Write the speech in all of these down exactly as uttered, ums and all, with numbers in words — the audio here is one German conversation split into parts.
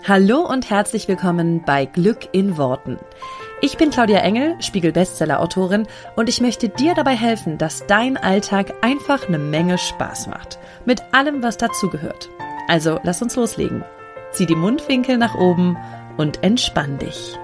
Hallo und herzlich willkommen bei Glück in Worten. Ich bin Claudia Engel, Spiegel-Bestseller-Autorin und ich möchte dir dabei helfen, dass dein Alltag einfach eine Menge Spaß macht. Mit allem, was dazugehört. Also lass uns loslegen. Zieh die Mundwinkel nach oben und entspann dich.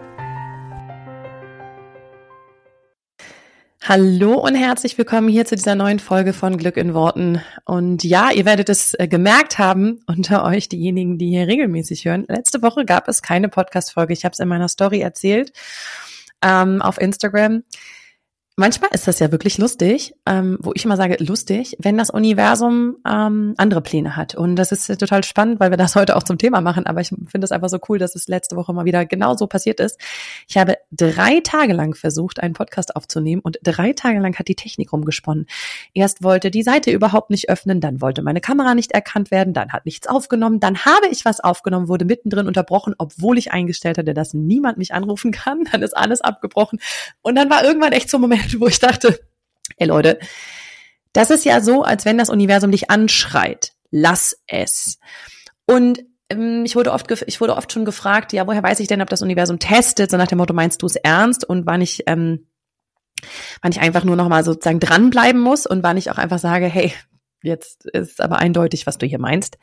Hallo und herzlich willkommen hier zu dieser neuen Folge von Glück in Worten. Und ja, ihr werdet es äh, gemerkt haben unter euch, diejenigen, die hier regelmäßig hören. Letzte Woche gab es keine Podcast-Folge. Ich habe es in meiner Story erzählt ähm, auf Instagram. Manchmal ist das ja wirklich lustig, ähm, wo ich immer sage, lustig, wenn das Universum ähm, andere Pläne hat. Und das ist total spannend, weil wir das heute auch zum Thema machen. Aber ich finde es einfach so cool, dass es letzte Woche mal wieder genau so passiert ist. Ich habe drei Tage lang versucht, einen Podcast aufzunehmen und drei Tage lang hat die Technik rumgesponnen. Erst wollte die Seite überhaupt nicht öffnen, dann wollte meine Kamera nicht erkannt werden, dann hat nichts aufgenommen, dann habe ich was aufgenommen, wurde mittendrin unterbrochen, obwohl ich eingestellt hatte, dass niemand mich anrufen kann. Dann ist alles abgebrochen und dann war irgendwann echt so ein Moment, wo ich dachte, ey Leute, das ist ja so, als wenn das Universum dich anschreit. Lass es. Und ähm, ich wurde oft, gef- ich wurde oft schon gefragt, ja, woher weiß ich denn, ob das Universum testet? So nach dem Motto, meinst du es ernst? Und wann ich, ähm, wann ich einfach nur noch mal sozusagen dranbleiben muss und wann ich auch einfach sage, hey, jetzt ist aber eindeutig, was du hier meinst.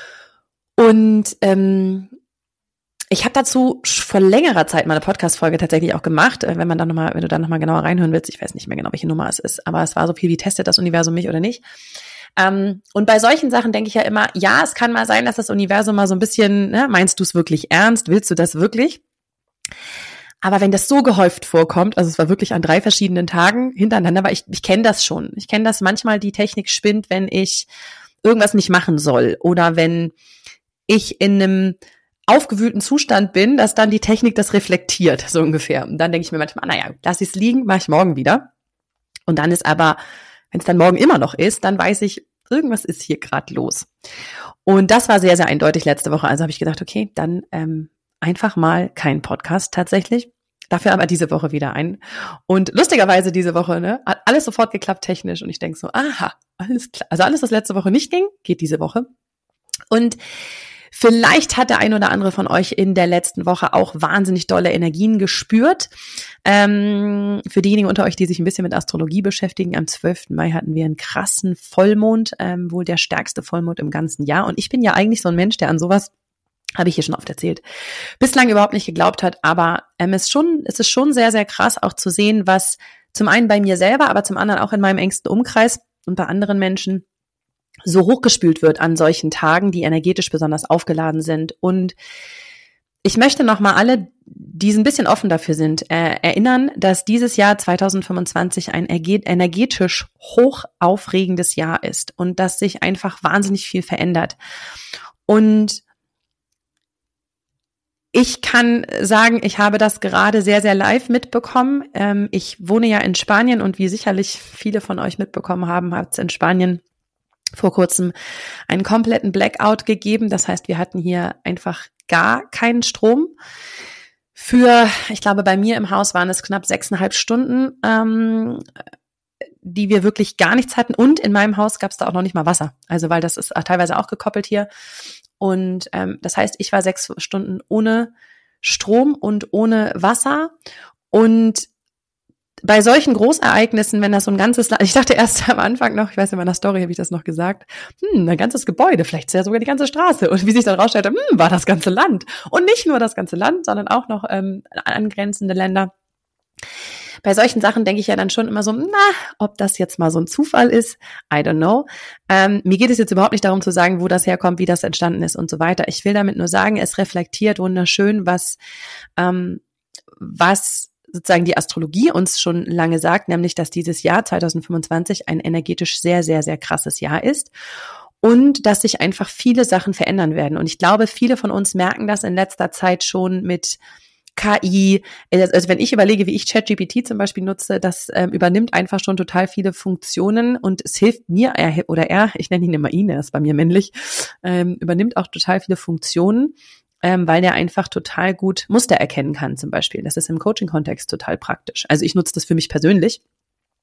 Und ähm, ich habe dazu vor längerer Zeit mal eine Podcast-Folge tatsächlich auch gemacht, wenn man da noch mal, wenn du da noch mal genauer reinhören willst. Ich weiß nicht mehr genau, welche Nummer es ist, aber es war so viel wie testet das Universum mich oder nicht. Ähm, und bei solchen Sachen denke ich ja immer, ja, es kann mal sein, dass das Universum mal so ein bisschen, ne, meinst du es wirklich ernst? Willst du das wirklich? Aber wenn das so gehäuft vorkommt, also es war wirklich an drei verschiedenen Tagen hintereinander, weil ich, ich kenne das schon. Ich kenne das manchmal, die Technik spinnt, wenn ich irgendwas nicht machen soll oder wenn ich in einem aufgewühlten Zustand bin, dass dann die Technik das reflektiert, so ungefähr. Und dann denke ich mir manchmal, naja, lass ich es liegen, mache ich morgen wieder. Und dann ist aber, wenn es dann morgen immer noch ist, dann weiß ich, irgendwas ist hier gerade los. Und das war sehr, sehr eindeutig letzte Woche. Also habe ich gedacht, okay, dann ähm, einfach mal kein Podcast tatsächlich. Dafür aber diese Woche wieder ein. Und lustigerweise diese Woche, ne, hat alles sofort geklappt technisch. Und ich denke so, aha, alles klar. Also alles, was letzte Woche nicht ging, geht diese Woche. Und vielleicht hat der ein oder andere von euch in der letzten Woche auch wahnsinnig dolle Energien gespürt. Ähm, für diejenigen unter euch, die sich ein bisschen mit Astrologie beschäftigen, am zwölften Mai hatten wir einen krassen Vollmond, ähm, wohl der stärkste Vollmond im ganzen Jahr. Und ich bin ja eigentlich so ein Mensch, der an sowas, habe ich hier schon oft erzählt, bislang überhaupt nicht geglaubt hat. Aber ähm, es, ist schon, es ist schon sehr, sehr krass auch zu sehen, was zum einen bei mir selber, aber zum anderen auch in meinem engsten Umkreis und bei anderen Menschen so hochgespült wird an solchen Tagen, die energetisch besonders aufgeladen sind. Und ich möchte nochmal alle, die ein bisschen offen dafür sind, äh, erinnern, dass dieses Jahr zwanzig fünfundzwanzig ein energetisch hoch aufregendes Jahr ist und dass sich einfach wahnsinnig viel verändert. Und ich kann sagen, ich habe das gerade sehr, sehr live mitbekommen. Ähm, ich wohne ja in Spanien und wie sicherlich viele von euch mitbekommen haben, hat es in Spanien vor kurzem einen kompletten Blackout gegeben. Das heißt, wir hatten hier einfach gar keinen Strom. Für, ich glaube, bei mir im Haus waren es knapp sechseinhalb Stunden, ähm, die wir wirklich gar nichts hatten. Und in meinem Haus gab es da auch noch nicht mal Wasser. Also, weil das ist teilweise auch gekoppelt hier. Und ähm, das heißt, ich war sechs Stunden ohne Strom und ohne Wasser. Und bei solchen Großereignissen, wenn das so ein ganzes Land, ich dachte erst am Anfang noch, ich weiß in meiner Story habe ich das noch gesagt, hm, ein ganzes Gebäude, vielleicht ist ja sogar die ganze Straße. Und wie sich dann rausstellte, hm, war das ganze Land. Und nicht nur das ganze Land, sondern auch noch ähm, angrenzende Länder. Bei solchen Sachen denke ich ja dann schon immer so, na, ob das jetzt mal so ein Zufall ist, I don't know. Ähm, mir geht es jetzt überhaupt nicht darum zu sagen, wo das herkommt, wie das entstanden ist und so weiter. Ich will damit nur sagen, es reflektiert wunderschön, was, ähm, was sozusagen die Astrologie uns schon lange sagt, nämlich, dass dieses Jahr zwanzig fünfundzwanzig ein energetisch sehr, sehr, sehr krasses Jahr ist und dass sich einfach viele Sachen verändern werden. Und ich glaube, viele von uns merken das in letzter Zeit schon mit K I. Also wenn ich überlege, wie ich ChatGPT zum Beispiel nutze, das ähm, übernimmt einfach schon total viele Funktionen und es hilft mir, er oder er, ich nenne ihn immer ihn, er ist bei mir männlich, ähm, übernimmt auch total viele Funktionen, Ähm, weil der einfach total gut Muster erkennen kann zum Beispiel. Das ist im Coaching-Kontext total praktisch. Also ich nutze das für mich persönlich.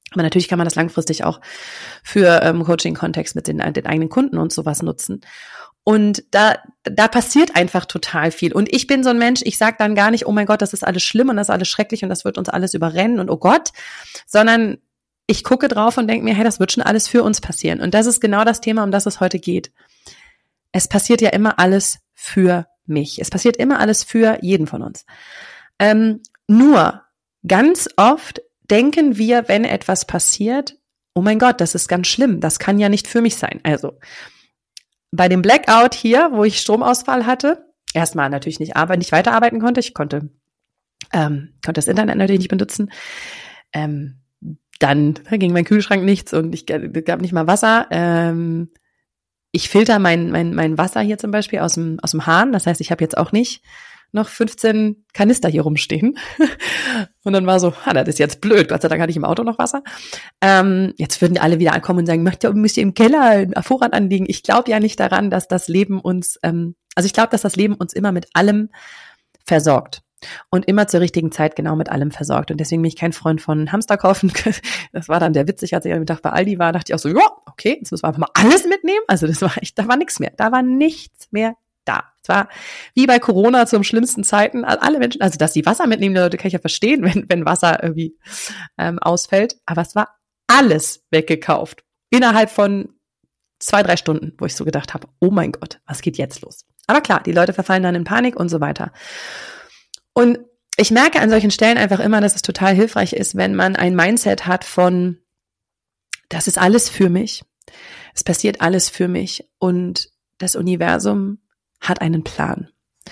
Aber natürlich kann man das langfristig auch für ähm, Coaching-Kontext mit den, den eigenen Kunden und sowas nutzen. Und da, da passiert einfach total viel. Und ich bin so ein Mensch, ich sage dann gar nicht, oh mein Gott, das ist alles schlimm und das ist alles schrecklich und das wird uns alles überrennen und oh Gott, sondern ich gucke drauf und denke mir, hey, das wird schon alles für uns passieren. Und das ist genau das Thema, um das es heute geht. Es passiert ja immer alles für mich. Es passiert immer alles für jeden von uns. Ähm, nur ganz oft denken wir, wenn etwas passiert, oh mein Gott, das ist ganz schlimm, das kann ja nicht für mich sein. Also bei dem Blackout hier, wo ich Stromausfall hatte, erstmal natürlich nicht arbeiten, nicht weiterarbeiten konnte, ich konnte, ähm, konnte das Internet natürlich nicht benutzen, ähm, dann ging mein Kühlschrank nichts und ich gab nicht mal Wasser. Ähm, ich filter mein, mein, mein Wasser hier zum Beispiel aus dem, aus dem Hahn, das heißt, ich habe jetzt auch nicht noch fünfzehn Kanister hier rumstehen. Und dann war so, ah, das ist jetzt blöd, Gott sei Dank hatte ich im Auto noch Wasser. Ähm, jetzt würden alle wieder ankommen und sagen, möcht ihr, müsst ihr im Keller einen Vorrat anlegen? Ich glaube ja nicht daran, dass das Leben uns, ähm, also ich glaube, dass das Leben uns immer mit allem versorgt. Und immer zur richtigen Zeit genau mit allem versorgt. Und deswegen bin ich kein Freund von Hamster kaufen. Das war dann der witzig, als ich am Mittag bei Aldi war, dachte ich auch so, ja, okay, jetzt müssen wir einfach mal alles mitnehmen. Also das war echt, da war nichts mehr. Da war nichts mehr da. Es war wie bei Corona zum schlimmsten Zeiten. Alle Menschen, also dass die Wasser mitnehmen, die Leute kann ich ja verstehen, wenn, wenn Wasser irgendwie ähm, ausfällt. Aber es war alles weggekauft. Innerhalb von zwei, drei Stunden, wo ich so gedacht habe, oh mein Gott, was geht jetzt los? Aber klar, die Leute verfallen dann in Panik und so weiter. Und ich merke an solchen Stellen einfach immer, dass es total hilfreich ist, wenn man ein Mindset hat von, das ist alles für mich, es passiert alles für mich und das Universum hat einen Plan.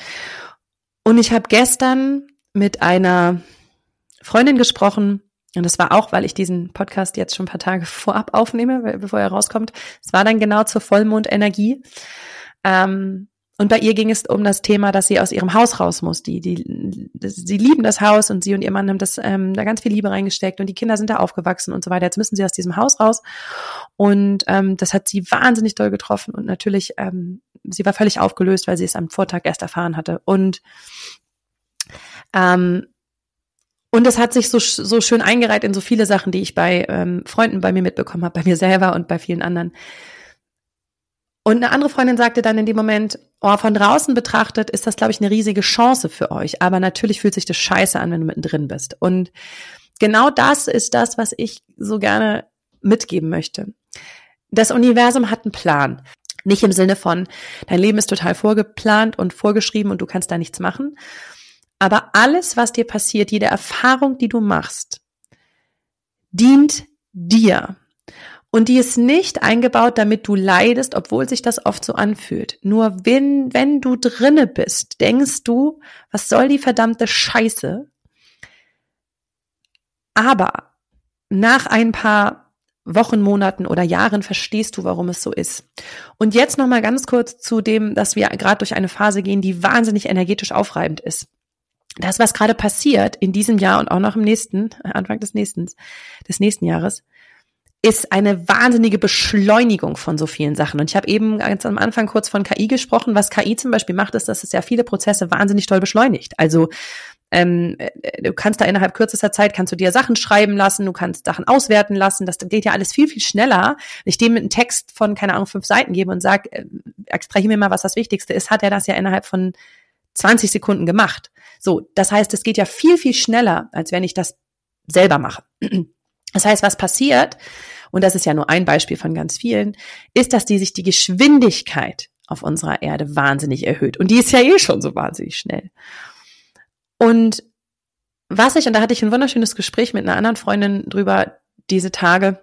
Und ich habe gestern mit einer Freundin gesprochen, und das war auch, weil ich diesen Podcast jetzt schon ein paar Tage vorab aufnehme, bevor er rauskommt. Es war dann genau zur Vollmondenergie. Ähm, Und bei ihr ging es um das Thema, dass sie aus ihrem Haus raus muss. Die, die, sie lieben das Haus und sie und ihr Mann haben das, ähm, da ganz viel Liebe reingesteckt und die Kinder sind da aufgewachsen und so weiter. Jetzt müssen sie aus diesem Haus raus und ähm, das hat sie wahnsinnig doll getroffen und natürlich, ähm, sie war völlig aufgelöst, weil sie es am Vortag erst erfahren hatte und ähm, und es hat sich so so schön eingereiht in so viele Sachen, die ich bei ähm, Freunden bei mir mitbekommen habe, bei mir selber und bei vielen anderen. Und eine andere Freundin sagte dann in dem Moment, oh, von draußen betrachtet ist das, glaube ich, eine riesige Chance für euch. Aber natürlich fühlt sich das scheiße an, wenn du mittendrin bist. Und genau das ist das, was ich so gerne mitgeben möchte. Das Universum hat einen Plan. Nicht im Sinne von, dein Leben ist total vorgeplant und vorgeschrieben und du kannst da nichts machen. Aber alles, was dir passiert, jede Erfahrung, die du machst, dient dir. Und die ist nicht eingebaut, damit du leidest, obwohl sich das oft so anfühlt. Nur wenn, wenn du drinne bist, denkst du, was soll die verdammte Scheiße? Aber nach ein paar Wochen, Monaten oder Jahren verstehst du, warum es so ist. Und jetzt nochmal ganz kurz zu dem, dass wir gerade durch eine Phase gehen, die wahnsinnig energetisch aufreibend ist. Das, was gerade passiert in diesem Jahr und auch noch im nächsten, Anfang des nächsten, des nächsten Jahres, ist eine wahnsinnige Beschleunigung von so vielen Sachen. Und ich habe eben ganz am Anfang kurz von K I gesprochen. Was K I zum Beispiel macht, ist, dass es ja viele Prozesse wahnsinnig toll beschleunigt. Also ähm, du kannst da innerhalb kürzester Zeit, kannst du dir Sachen schreiben lassen, du kannst Sachen auswerten lassen. Das geht ja alles viel, viel schneller. Wenn ich dem einen Text von, keine Ahnung, fünf Seiten gebe und sage, äh, extrahiere mir mal, was das Wichtigste ist, hat er das ja innerhalb von zwanzig Sekunden gemacht. So, das heißt, es geht ja viel, viel schneller, als wenn ich das selber mache. Das heißt, was passiert, und das ist ja nur ein Beispiel von ganz vielen, ist, dass die sich die Geschwindigkeit auf unserer Erde wahnsinnig erhöht. Und die ist ja eh schon so wahnsinnig schnell. Und was ich, und da hatte ich ein wunderschönes Gespräch mit einer anderen Freundin drüber diese Tage,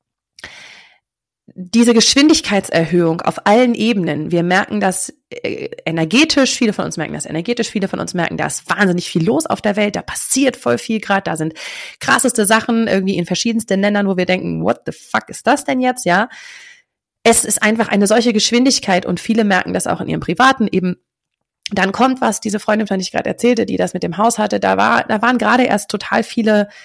diese Geschwindigkeitserhöhung auf allen Ebenen, wir merken das äh, energetisch, viele von uns merken das energetisch, viele von uns merken, da ist wahnsinnig viel los auf der Welt, da passiert voll viel gerade, da sind krasseste Sachen irgendwie in verschiedensten Ländern, wo wir denken, what the fuck ist das denn jetzt, ja? Es ist einfach eine solche Geschwindigkeit und viele merken das auch in ihrem Privaten eben. Dann kommt was, diese Freundin, von der ich gerade erzählte, die das mit dem Haus hatte, da war, da waren gerade erst total viele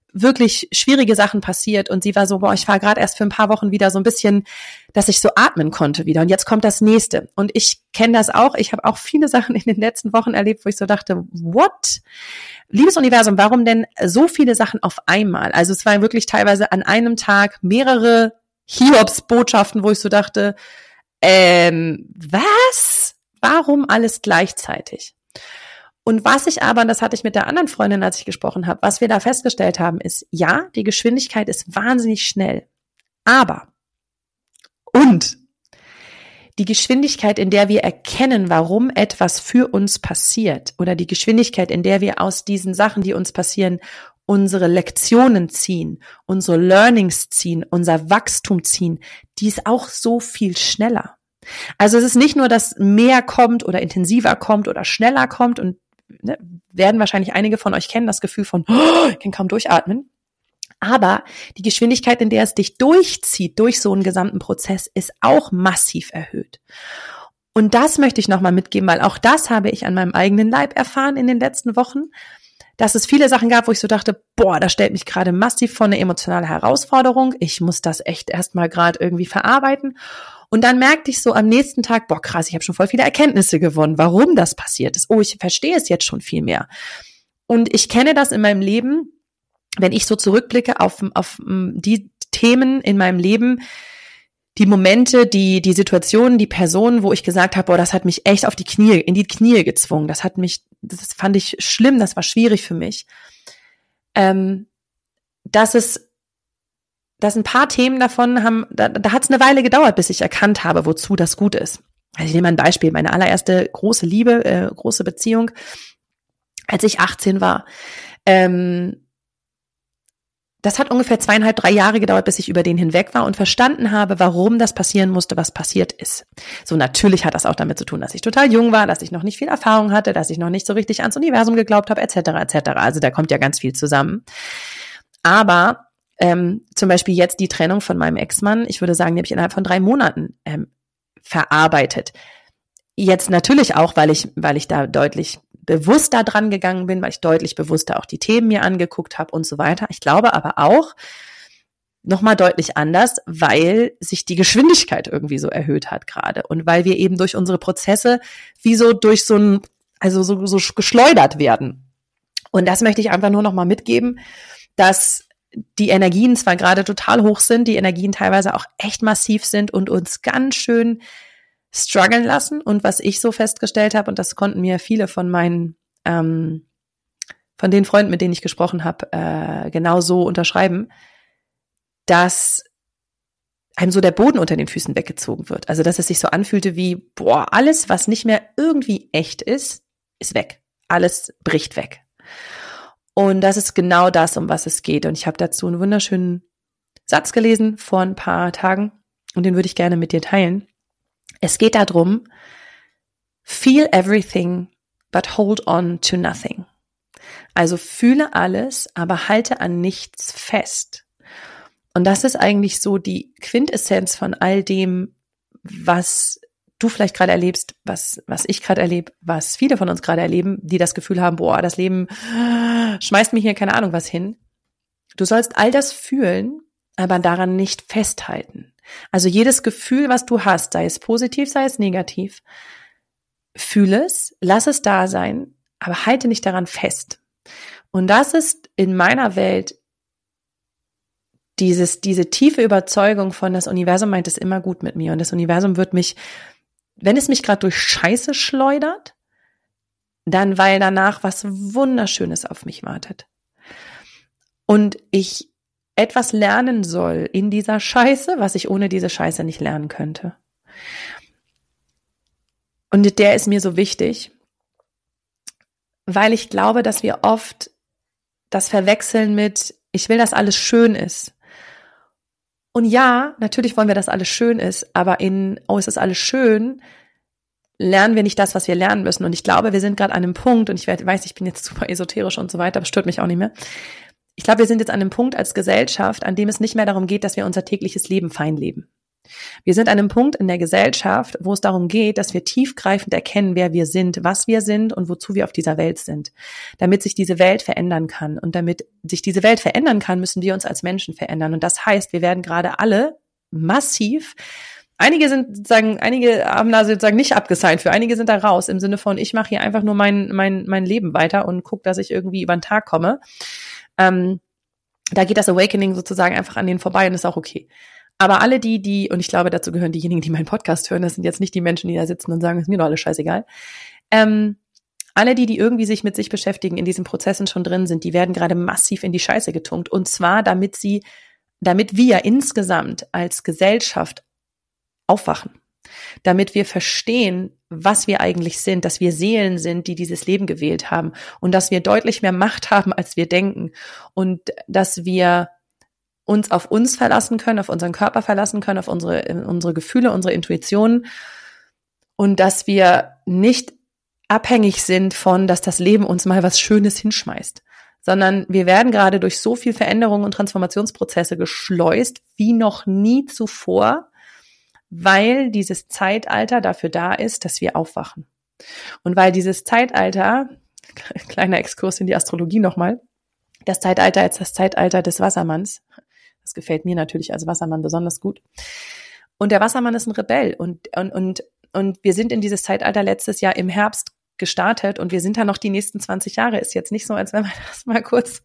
wirklich schwierige Sachen passiert und sie war so, boah, ich war gerade erst für ein paar Wochen wieder so ein bisschen, dass ich so atmen konnte wieder und jetzt kommt das nächste. Und ich kenne das auch, ich habe auch viele Sachen in den letzten Wochen erlebt, wo ich so dachte, what? Liebes Universum, warum denn so viele Sachen auf einmal? Also es waren wirklich teilweise an einem Tag mehrere Hiobs-Botschaften, wo ich so dachte, ähm, was? Warum alles gleichzeitig? Und was ich aber, und das hatte ich mit der anderen Freundin, als ich gesprochen habe, was wir da festgestellt haben, ist, ja, die Geschwindigkeit ist wahnsinnig schnell. Aber, und, die Geschwindigkeit, in der wir erkennen, warum etwas für uns passiert, oder die Geschwindigkeit, in der wir aus diesen Sachen, die uns passieren, unsere Lektionen ziehen, unsere Learnings ziehen, unser Wachstum ziehen, die ist auch so viel schneller. Also es ist nicht nur, dass mehr kommt oder intensiver kommt oder schneller kommt und ne, werden wahrscheinlich einige von euch kennen, das Gefühl von, oh, ich kann kaum durchatmen. Aber die Geschwindigkeit, in der es dich durchzieht, durch so einen gesamten Prozess, ist auch massiv erhöht. Und das möchte ich nochmal mitgeben, weil auch das habe ich an meinem eigenen Leib erfahren in den letzten Wochen, dass es viele Sachen gab, wo ich so dachte, boah, das stellt mich gerade massiv vor eine emotionale Herausforderung. Ich muss das echt erstmal gerade irgendwie verarbeiten. Und dann merkte ich so am nächsten Tag, boah krass, ich habe schon voll viele Erkenntnisse gewonnen, warum das passiert ist. Oh, ich verstehe es jetzt schon viel mehr. Und ich kenne das in meinem Leben, wenn ich so zurückblicke auf, auf die Themen in meinem Leben, die Momente, die die Situationen, die Personen, wo ich gesagt habe, boah, das hat mich echt auf die Knie, in die Knie gezwungen. Das hat mich, das fand ich schlimm, das war schwierig für mich. Ähm, dass es, dass ein paar Themen davon haben, da, da hat es eine Weile gedauert, bis ich erkannt habe, wozu das gut ist. Also ich nehme mal ein Beispiel, meine allererste große Liebe, äh, große Beziehung, als ich achtzehn war. Ähm, Das hat ungefähr zweieinhalb, drei Jahre gedauert, bis ich über den hinweg war und verstanden habe, warum das passieren musste, was passiert ist. So, natürlich hat das auch damit zu tun, dass ich total jung war, dass ich noch nicht viel Erfahrung hatte, dass ich noch nicht so richtig ans Universum geglaubt habe, et cetera, et cetera. Also da kommt ja ganz viel zusammen. Aber ähm, zum Beispiel jetzt die Trennung von meinem Ex-Mann, ich würde sagen, die habe ich innerhalb von drei Monaten ähm, verarbeitet. Jetzt natürlich auch, weil ich, weil ich da deutlich bewusster dran gegangen bin, weil ich deutlich bewusster auch die Themen mir angeguckt habe und so weiter. Ich glaube aber auch nochmal deutlich anders, weil sich die Geschwindigkeit irgendwie so erhöht hat gerade und weil wir eben durch unsere Prozesse wie so durch so ein, also so, so geschleudert werden. Und das möchte ich einfach nur nochmal mitgeben, dass die Energien zwar gerade total hoch sind, die Energien teilweise auch echt massiv sind und uns ganz schön strugglen lassen. Und was ich so festgestellt habe, und das konnten mir viele von meinen, ähm, von den Freunden, mit denen ich gesprochen habe, äh, genau so unterschreiben, dass einem so der Boden unter den Füßen weggezogen wird. Also dass es sich so anfühlte wie, boah, alles, was nicht mehr irgendwie echt ist, ist weg. Alles bricht weg. Und das ist genau das, um was es geht. Und ich habe dazu einen wunderschönen Satz gelesen vor ein paar Tagen und den würde ich gerne mit dir teilen. Es geht darum, feel everything, but hold on to nothing. Also fühle alles, aber halte an nichts fest. Und das ist eigentlich so die Quintessenz von all dem, was du vielleicht gerade erlebst, was was ich gerade erlebe, was viele von uns gerade erleben, die das Gefühl haben, boah, das Leben schmeißt mir hier keine Ahnung was hin. Du sollst all das fühlen, aber daran nicht festhalten. Also jedes Gefühl, was du hast, sei es positiv, sei es negativ, fühle es, lass es da sein, aber halte nicht daran fest. Und das ist in meiner Welt dieses, diese tiefe Überzeugung von, das Universum meint es immer gut mit mir und das Universum wird mich, wenn es mich gerade durch Scheiße schleudert, dann weil danach was Wunderschönes auf mich wartet. Und ich etwas lernen soll in dieser Scheiße, was ich ohne diese Scheiße nicht lernen könnte. Und der ist mir so wichtig, weil ich glaube, dass wir oft das verwechseln mit, ich will, dass alles schön ist. Und ja, natürlich wollen wir, dass alles schön ist, aber in, oh, es ist alles schön, lernen wir nicht das, was wir lernen müssen. Und ich glaube, wir sind gerade an einem Punkt, und ich weiß, ich bin jetzt super esoterisch und so weiter, aber stört mich auch nicht mehr. Ich glaube, wir sind jetzt an einem Punkt als Gesellschaft, an dem es nicht mehr darum geht, dass wir unser tägliches Leben fein leben. Wir sind an einem Punkt in der Gesellschaft, wo es darum geht, dass wir tiefgreifend erkennen, wer wir sind, was wir sind und wozu wir auf dieser Welt sind, damit sich diese Welt verändern kann. Und damit sich diese Welt verändern kann, müssen wir uns als Menschen verändern. Und das heißt, wir werden gerade alle massiv, einige sind sozusagen, einige haben da sozusagen nicht abgesigned für, einige sind da raus, im Sinne von, ich mache hier einfach nur mein, mein, mein Leben weiter und gucke, dass ich irgendwie über den Tag komme. Ähm, da geht das Awakening sozusagen einfach an denen vorbei und ist auch okay. Aber alle die, die, und ich glaube, dazu gehören diejenigen, die meinen Podcast hören, das sind jetzt nicht die Menschen, die da sitzen und sagen, ist mir doch alles scheißegal. Ähm, alle die, die irgendwie sich mit sich beschäftigen, in diesen Prozessen schon drin sind, die werden gerade massiv in die Scheiße getunkt. Und zwar, damit sie, damit wir insgesamt als Gesellschaft aufwachen. Damit wir verstehen, was wir eigentlich sind, dass wir Seelen sind, die dieses Leben gewählt haben und dass wir deutlich mehr Macht haben, als wir denken und dass wir uns auf uns verlassen können, auf unseren Körper verlassen können, auf unsere, unsere Gefühle, unsere Intuitionen und dass wir nicht abhängig sind von, dass das Leben uns mal was Schönes hinschmeißt, sondern wir werden gerade durch so viel Veränderungen und Transformationsprozesse geschleust wie noch nie zuvor, weil dieses Zeitalter dafür da ist, dass wir aufwachen. Und weil dieses Zeitalter, kleiner Exkurs in die Astrologie nochmal, das Zeitalter ist das Zeitalter des Wassermanns. Das gefällt mir natürlich als Wassermann besonders gut. Und der Wassermann ist ein Rebell. Und, und, und, und wir sind in dieses Zeitalter letztes Jahr im Herbst gestartet und wir sind da noch die nächsten zwanzig Jahre. Ist jetzt nicht so, als wenn wir das mal kurz,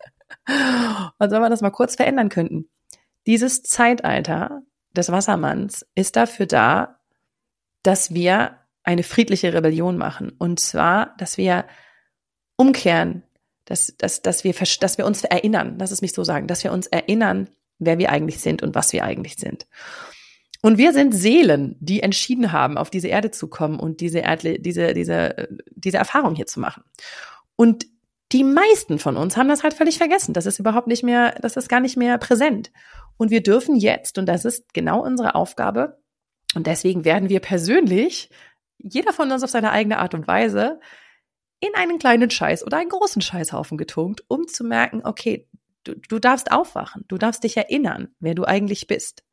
als wenn wir das mal kurz verändern könnten. Dieses Zeitalter des Wassermanns ist dafür da, dass wir eine friedliche Rebellion machen. Und zwar, dass wir umkehren, dass, dass, dass, wir, dass wir uns erinnern, lass es mich so sagen, dass wir uns erinnern, wer wir eigentlich sind und was wir eigentlich sind. Und wir sind Seelen, die entschieden haben, auf diese Erde zu kommen und diese, Erdle, diese, diese, diese Erfahrung hier zu machen. Und die meisten von uns haben das halt völlig vergessen. Das ist überhaupt nicht mehr, das ist gar nicht mehr präsent. Und wir dürfen jetzt, und das ist genau unsere Aufgabe, und deswegen werden wir persönlich, jeder von uns auf seine eigene Art und Weise, in einen kleinen Scheiß oder einen großen Scheißhaufen getunkt, um zu merken, okay, du, du darfst aufwachen, du darfst dich erinnern, wer du eigentlich bist.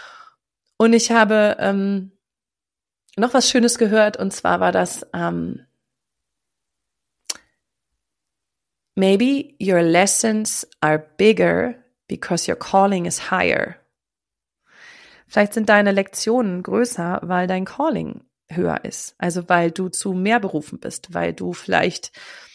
Und ich habe ähm, noch was Schönes gehört, und zwar war das, ähm, maybe your lessons are bigger because your calling is higher. Vielleicht sind deine Lektionen größer, weil dein Calling höher ist. Also weil du zu mehr berufen bist, weil du vielleicht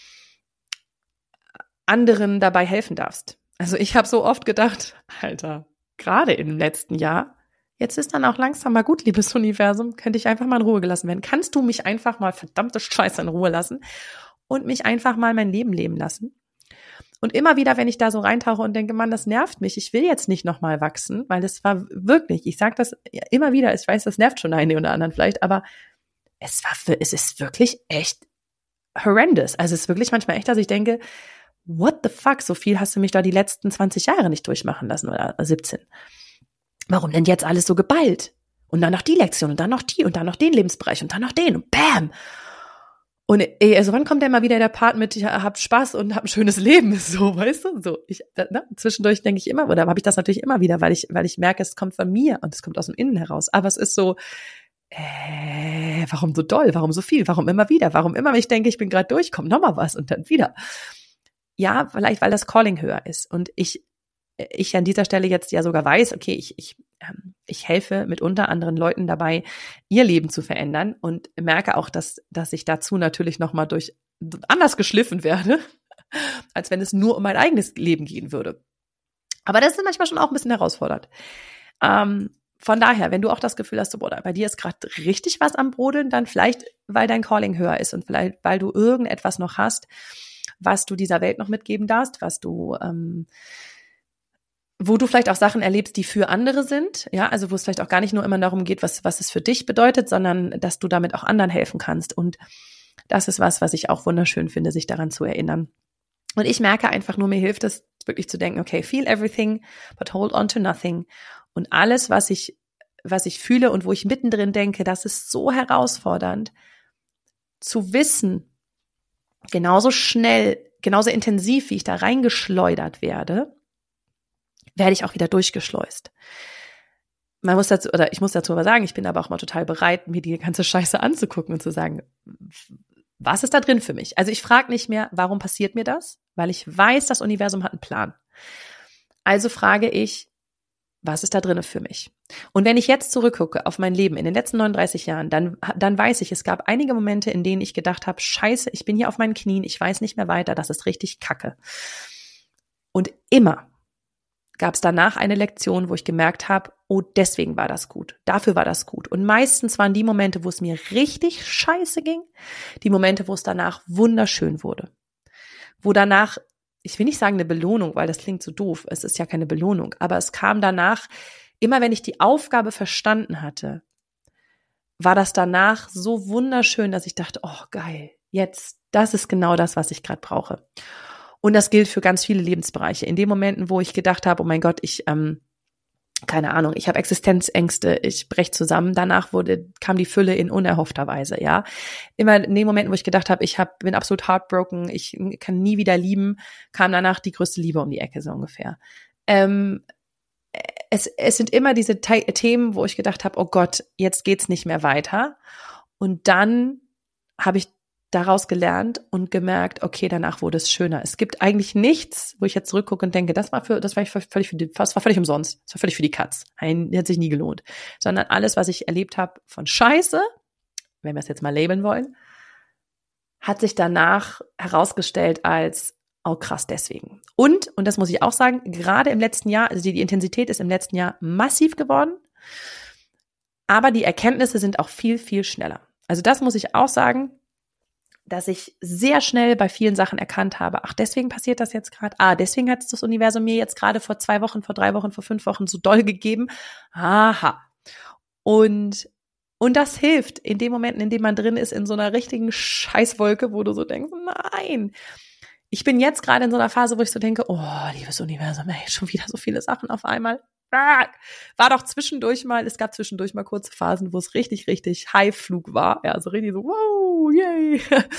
anderen dabei helfen darfst. Also ich habe so oft gedacht, Alter, gerade im letzten Jahr, jetzt ist dann auch langsam mal gut, liebes Universum, könnte ich einfach mal in Ruhe gelassen werden. Kannst du mich einfach mal verdammte Scheiße in Ruhe lassen und mich einfach mal mein Leben leben lassen? Und immer wieder, wenn ich da so reintauche und denke, Mann, das nervt mich, ich will jetzt nicht nochmal wachsen, weil das war wirklich, ich sage das immer wieder, ich weiß, das nervt schon einen oder anderen vielleicht, aber es war, es ist wirklich echt horrendous. Also es ist wirklich manchmal echt, dass ich denke, what the fuck, so viel hast du mich da die letzten zwanzig Jahre nicht durchmachen lassen oder siebzehn. Warum denn jetzt alles so geballt? Und dann noch die Lektion und dann noch die und dann noch den Lebensbereich und dann noch den und bam. Und ey, also wann kommt denn mal wieder der Part mit, ich hab Spaß und hab ein schönes Leben, so, weißt du, so. Ich, ne? Zwischendurch denke ich immer, oder habe ich das natürlich immer wieder, weil ich, weil ich merke, es kommt von mir und es kommt aus dem Innen heraus. Aber es ist so, äh, warum so doll, warum so viel, warum immer wieder, warum immer, wenn ich denke, ich bin gerade durch, kommt nochmal was und dann wieder. Ja, vielleicht, weil das Calling höher ist und ich, ich an dieser Stelle jetzt ja sogar weiß, okay, ich, ich, ähm, ich helfe mitunter anderen Leuten dabei, ihr Leben zu verändern und merke auch, dass, dass ich dazu natürlich nochmal durch anders geschliffen werde, als wenn es nur um mein eigenes Leben gehen würde. Aber das ist manchmal schon auch ein bisschen herausfordernd. Ähm, von daher, wenn du auch das Gefühl hast, so, boah, bei dir ist gerade richtig was am Brodeln, dann vielleicht, weil dein Calling höher ist und vielleicht, weil du irgendetwas noch hast, was du dieser Welt noch mitgeben darfst, was du, ähm, wo du vielleicht auch Sachen erlebst, die für andere sind, ja, also wo es vielleicht auch gar nicht nur immer darum geht, was, was es für dich bedeutet, sondern dass du damit auch anderen helfen kannst. Und das ist was, was ich auch wunderschön finde, sich daran zu erinnern. Und ich merke einfach nur, mir hilft es wirklich zu denken, okay, feel everything, but hold on to nothing. Und alles, was ich, was ich fühle und wo ich mittendrin denke, das ist so herausfordernd, zu wissen, genauso schnell, genauso intensiv, wie ich da reingeschleudert werde, werde ich auch wieder durchgeschleust. man muss dazu, oder ich muss dazu aber sagen, ich bin aber auch mal total bereit, mir die ganze Scheiße anzugucken und zu sagen, was ist da drin für mich? Also ich frage nicht mehr, warum passiert mir das? Weil ich weiß, das Universum hat einen Plan. Also frage ich, was ist da drin für mich? Und wenn ich jetzt zurückgucke auf mein Leben in den letzten neununddreißig Jahren, dann, dann weiß ich, es gab einige Momente, in denen ich gedacht habe, scheiße, ich bin hier auf meinen Knien, ich weiß nicht mehr weiter, das ist richtig kacke. Und immer gab es danach eine Lektion, wo ich gemerkt habe, oh, deswegen war das gut, dafür war das gut. Und meistens waren die Momente, wo es mir richtig scheiße ging, die Momente, wo es danach wunderschön wurde. Wo danach, ich will nicht sagen eine Belohnung, weil das klingt so doof, es ist ja keine Belohnung, aber es kam danach, immer wenn ich die Aufgabe verstanden hatte, war das danach so wunderschön, dass ich dachte, oh geil, jetzt, das ist genau das, was ich gerade brauche. Und das gilt für ganz viele Lebensbereiche. In den Momenten, wo ich gedacht habe, oh mein Gott, ich, ähm, keine Ahnung, ich habe Existenzängste, ich brech zusammen. Danach wurde, kam die Fülle in unerhoffter Weise, ja. Immer in den Momenten, wo ich gedacht habe, ich hab, bin absolut heartbroken, ich kann nie wieder lieben, kam danach die größte Liebe um die Ecke, so ungefähr. Ähm, es, es sind immer diese Te- Themen, wo ich gedacht habe, oh Gott, jetzt geht's nicht mehr weiter. Und dann habe ich daraus gelernt und gemerkt, okay, danach wurde es schöner. Es gibt eigentlich nichts, wo ich jetzt zurückgucke und denke, das war für, das war völlig für die, das war völlig umsonst, das war völlig für die Katz. Hat sich nie gelohnt. Sondern alles, was ich erlebt habe von Scheiße, wenn wir es jetzt mal labeln wollen, hat sich danach herausgestellt als, oh krass, deswegen. Und, und das muss ich auch sagen, gerade im letzten Jahr, also die, die Intensität ist im letzten Jahr massiv geworden, aber die Erkenntnisse sind auch viel, viel schneller. Also das muss ich auch sagen, dass ich sehr schnell bei vielen Sachen erkannt habe, ach, deswegen passiert das jetzt gerade, ah, deswegen hat es das Universum mir jetzt gerade vor zwei Wochen, vor drei Wochen, vor fünf Wochen so doll gegeben. Aha. Und, und das hilft in den Momenten, in denen man drin ist, in so einer richtigen Scheißwolke, wo du so denkst, nein. Ich bin jetzt gerade in so einer Phase, wo ich so denke, oh, liebes Universum, ey, schon wieder so viele Sachen auf einmal. War doch zwischendurch mal, es gab zwischendurch mal kurze Phasen, wo es richtig, richtig Highflug war. Ja, so richtig so, wow, yay.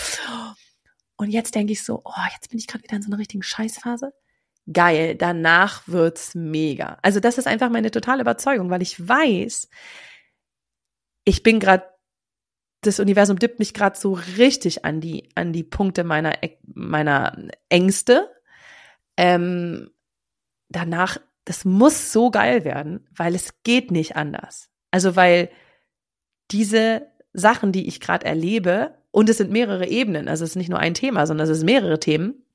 Und jetzt denke ich so, oh, jetzt bin ich gerade wieder in so einer richtigen Scheißphase. Geil, danach wird's mega. Also das ist einfach meine totale Überzeugung, weil ich weiß, ich bin gerade, das Universum dippt mich gerade so richtig an die, an die Punkte meiner, meiner Ängste. Ähm, danach Das muss so geil werden, weil es geht nicht anders. Also weil diese Sachen, die ich gerade erlebe, und es sind mehrere Ebenen, also es ist nicht nur ein Thema, sondern es sind mehrere Themen,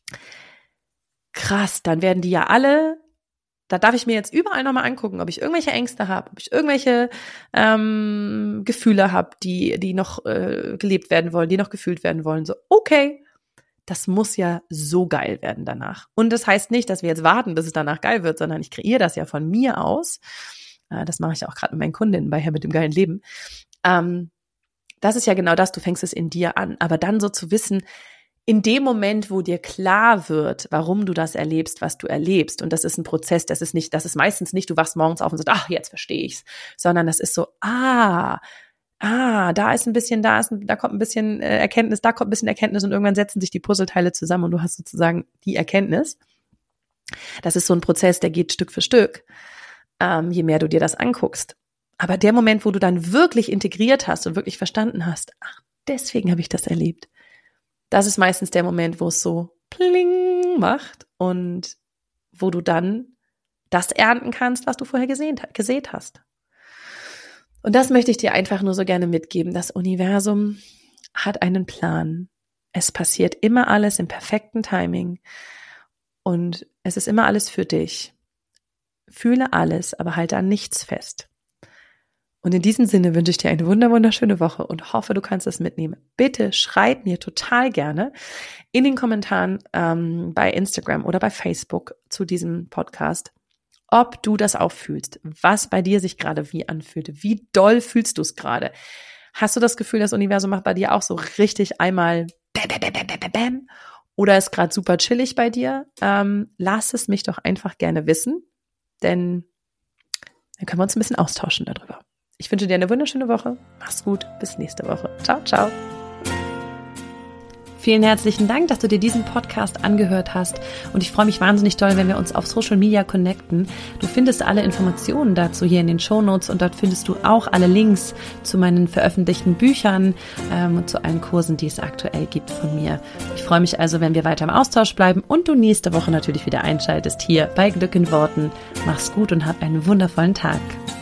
krass, dann werden die ja alle, da darf ich mir jetzt überall nochmal angucken, ob ich irgendwelche Ängste habe, ob ich irgendwelche ähm, Gefühle habe, die, die noch äh, gelebt werden wollen, die noch gefühlt werden wollen. So, okay, das muss ja so geil werden danach. Und das heißt nicht, dass wir jetzt warten, bis es danach geil wird, sondern ich kreiere das ja von mir aus. Das mache ich auch gerade mit meinen Kundinnen bei Herr mit dem geilen Leben. Das ist ja genau das, du fängst es in dir an. Aber dann so zu wissen, in dem Moment, wo dir klar wird, warum du das erlebst, was du erlebst, und das ist ein Prozess, das ist nicht, das ist meistens nicht, du wachst morgens auf und sagst, ach, jetzt verstehe ich's, sondern das ist so, ah, Ah, da ist ein bisschen, da ist, da kommt ein bisschen äh, Erkenntnis, da kommt ein bisschen Erkenntnis und irgendwann setzen sich die Puzzleteile zusammen und du hast sozusagen die Erkenntnis. Das ist so ein Prozess, der geht Stück für Stück, ähm, je mehr du dir das anguckst. Aber der Moment, wo du dann wirklich integriert hast und wirklich verstanden hast, ach, deswegen habe ich das erlebt, das ist meistens der Moment, wo es so pling macht und wo du dann das ernten kannst, was du vorher gesehen, gesät hast. Und das möchte ich dir einfach nur so gerne mitgeben. Das Universum hat einen Plan. Es passiert immer alles im perfekten Timing. Und es ist immer alles für dich. Fühle alles, aber halte an nichts fest. Und in diesem Sinne wünsche ich dir eine wunder wunderschöne Woche und hoffe, du kannst es mitnehmen. Bitte schreib mir total gerne in den Kommentaren ähm, bei Instagram oder bei Facebook zu diesem Podcast, ob du das auch fühlst, was bei dir sich gerade wie anfühlt. Wie doll fühlst du es gerade? Hast du das Gefühl, das Universum macht bei dir auch so richtig einmal bam, bam, bam, bam, bam, bam? Oder ist gerade super chillig bei dir? Ähm, lass es mich doch einfach gerne wissen, denn dann können wir uns ein bisschen austauschen darüber. Ich wünsche dir eine wunderschöne Woche. Mach's gut. Bis nächste Woche. Ciao, ciao. vielen herzlichen Dank, dass du dir diesen Podcast angehört hast und ich freue mich wahnsinnig doll, wenn wir uns auf Social Media connecten. Du findest alle Informationen dazu hier in den Shownotes und dort findest du auch alle Links zu meinen veröffentlichten Büchern ähm, und zu allen Kursen, die es aktuell gibt von mir. Ich freue mich also, wenn wir weiter im Austausch bleiben und du nächste Woche natürlich wieder einschaltest hier bei Glück in Worten. Mach's gut und hab einen wundervollen Tag.